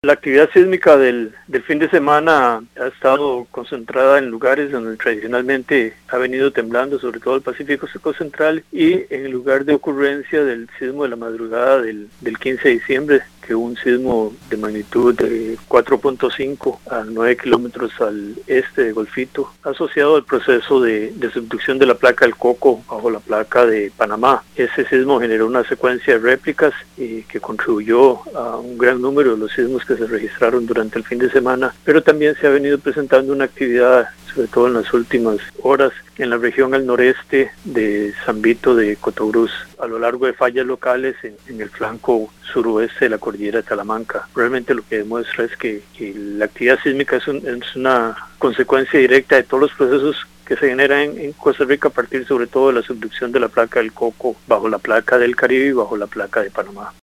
La actividad sísmica del fin de semana ha estado concentrada en lugares donde tradicionalmente ha venido temblando, sobre todo el Pacífico Central, y en el lugar de ocurrencia del sismo de la madrugada del 15 de diciembre, que hubo un sismo de magnitud de 4.5 a 9 kilómetros al este de Golfito, asociado al proceso de subducción de la placa del Coco bajo la placa de Panamá. Ese sismo generó una secuencia de réplicas que contribuyó a un gran número de los sismos que se registraron durante el fin de semana, pero también se ha venido presentando una actividad, sobre todo en las últimas horas, en la región al noreste de San Vito de Cotobruz, a lo largo de fallas locales en el flanco suroeste de la cordillera de Talamanca. Realmente lo que demuestra es que la actividad sísmica es una consecuencia directa de todos los procesos que se generan en Costa Rica a partir sobre todo de la subducción de la placa del Coco bajo la placa del Caribe y bajo la placa de Panamá.